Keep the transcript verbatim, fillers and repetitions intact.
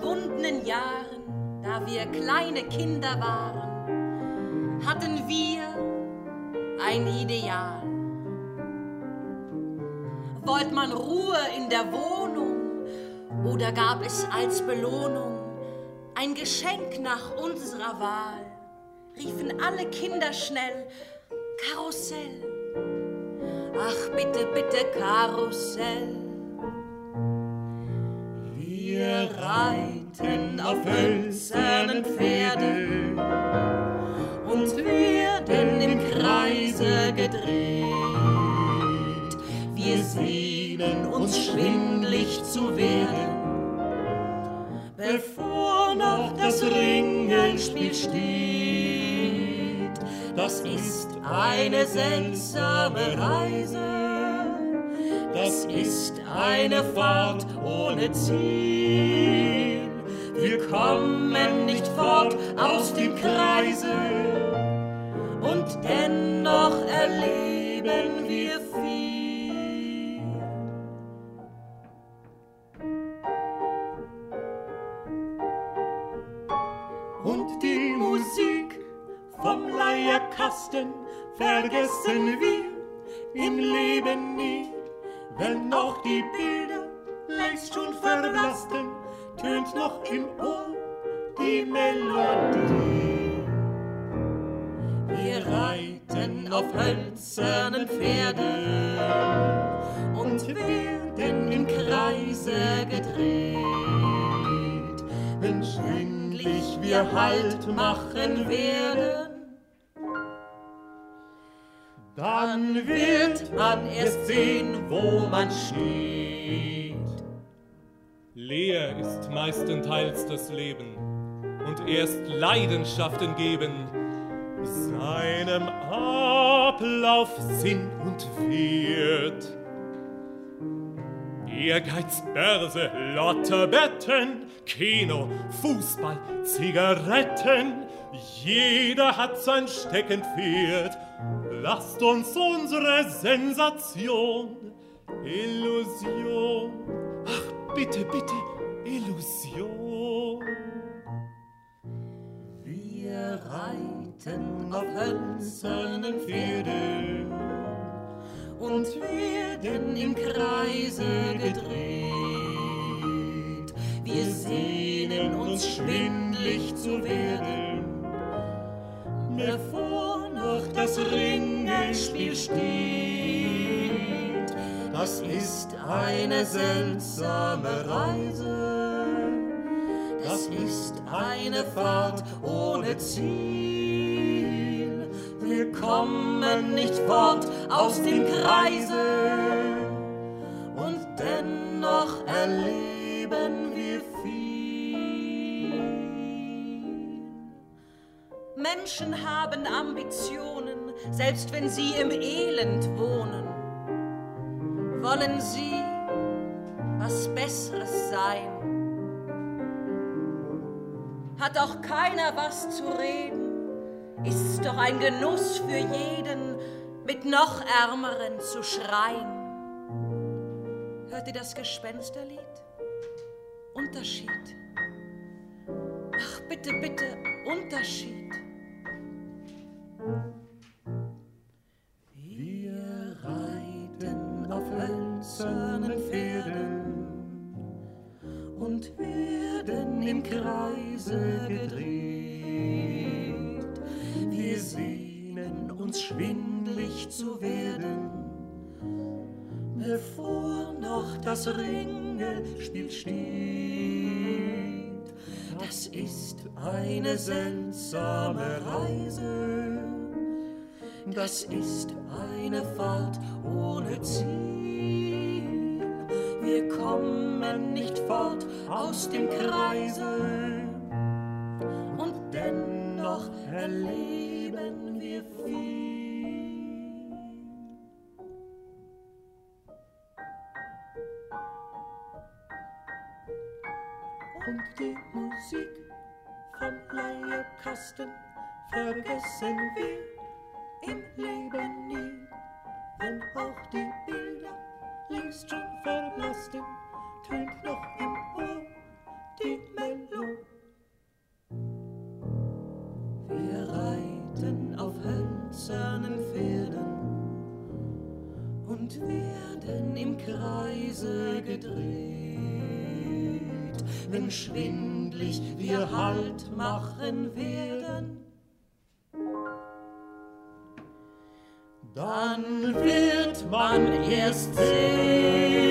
verschwundenen Jahren, da wir kleine Kinder waren, hatten wir ein Ideal. Wollt man Ruhe in der Wohnung oder gab es als Belohnung ein Geschenk nach unserer Wahl, riefen alle Kinder schnell Karussell. Ach, bitte, bitte, Karussell. Wir reiten auf hölzernen Pferden und werden im Kreise gedreht. Wir sehnen uns schwindlig zu werden, bevor noch das Ringelspiel steht. Das ist eine seltsame Reise, das ist eine Fahrt ohne Ziel. Wir kommen nicht fort aus dem Kreise und dennoch erleben wir viel. Und die Musik vom Leierkasten vergessen wir im Leben nie. Wenn noch die Bilder längst schon verblassten, tönt noch im Ohr die Melodie. Wir reiten auf hölzernen Pferden und werden im Kreise gedreht. Wenn endlich wir Halt machen werden, dann wird man erst sehen, wo man steht. Leer ist meistenteils das Leben und erst Leidenschaften geben seinem Ablauf Sinn und Wert. Ehrgeiz, Börse, Lotterbetten, Kino, Fußball, Zigaretten, jeder hat sein Steckenpferd. Lasst uns unsere Sensation, Illusion, ach bitte, bitte, Illusion. Wir reiten auf hölzernen Pferden und werden im Kreise gedreht. Wir sehnen uns schwindlig zu werden, bevor noch das Ringelspiel steht. Das ist eine seltsame Reise, das ist eine Fahrt ohne Ziel. Wir kommen nicht fort aus dem Kreise und dennoch erleben wir viel. Menschen haben Ambitionen, selbst wenn sie im Elend wohnen. Wollen sie was Besseres sein? Hat auch keiner was zu reden? Ist's doch ein Genuss für jeden, mit noch Ärmeren zu schreien. Hört ihr das Gespensterlied? Unterschied. Ach, bitte, bitte, Unterschied. Wir reiten auf hölzernen Pferden und werden im Kreise gedreht. Wir sehnen uns schwindlig zu werden, bevor noch das Ringelspiel steht. Das ist eine seltsame Reise, das ist eine Fahrt ohne Ziel. Wir kommen nicht fort aus dem Kreise und dennoch erleben wir viel. Und die Musik vom Leierkasten vergessen wir im Leben nie. Wenn auch die Bilder längst schon verblassten, tönt noch im Ohr die Mello. Wir reiten auf hölzernen Pferden und werden im Kreise gedreht. Wenn schwindlig wir Halt machen werden, dann wird man erst sehen.